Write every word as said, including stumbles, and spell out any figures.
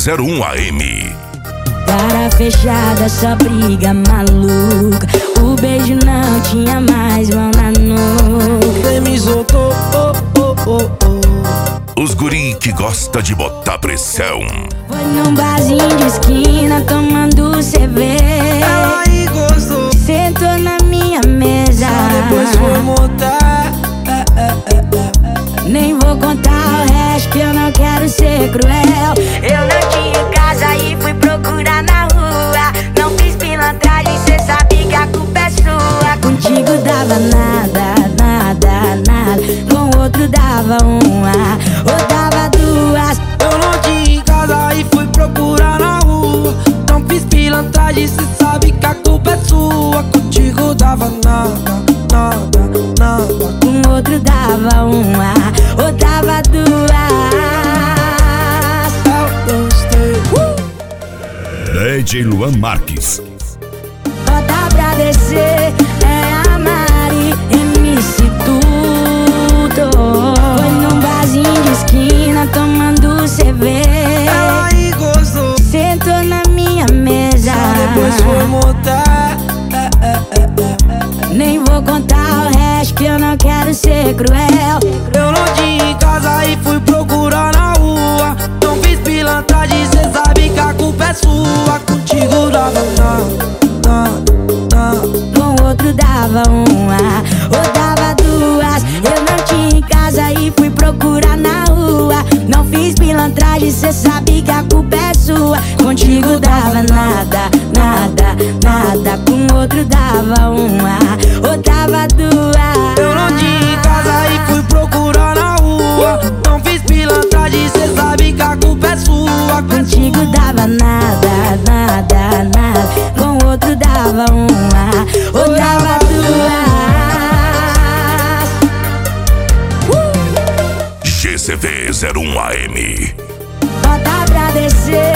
zero um A M. Cara fechada, só briga maluca. O beijo não tinha mais mão na nuca. Cê me soltou, oh, oh, oh, oh. Os guri que gosta de botar pressão. Foi num barzinho de esquina tomando cerveja. Ela aí gostou, sentou na minha mesa. só depois foi montar. Nem vou contar o resto que eu não quero ser cruel. Eu não tinha casa e fui procurar na rua. Não fiz pilantragem, cê sabe que a culpa é sua. Contigo dava nada, nada, nada. Com outro dava uma, ou dava duas. Eu não tinha casa e fui procurar na rua. Não fiz pilantragem, cê sabe que a culpa é sua. Contigo dava nada, nada, nada. Com outro dava uma, ou dava duas. Eu gostei. D J Luan Marques. Bota pra descer, é a Mari, M C Tudo. Foi num barzinho de esquina tomando cerveja. Ela aí gostou, Sentou na minha mesa. só depois foi montar. Nem vou contar o resto que eu não quero ser cruel. Eu não tinha em casa e fui procurar na rua. Não fiz pilantragem, cê sabe que a culpa é sua. Contigo dava nada, nada, nada. Com outro dava uma, ou dava duas. Eu não tinha em casa e fui procurar na rua. Não fiz pilantragem, cê sabe que a culpa é sua. Contigo dava nada, nada, nada. Com outro dava uma, ou dava duas. Eu não tinha em casa e fui procurar na rua. Não fiz pilantragem, cê sabe que a culpa é sua. Contigo dava nada, nada, nada. Com outro dava uma, ou dava duas. G C V zero um A M. Bota pra descer.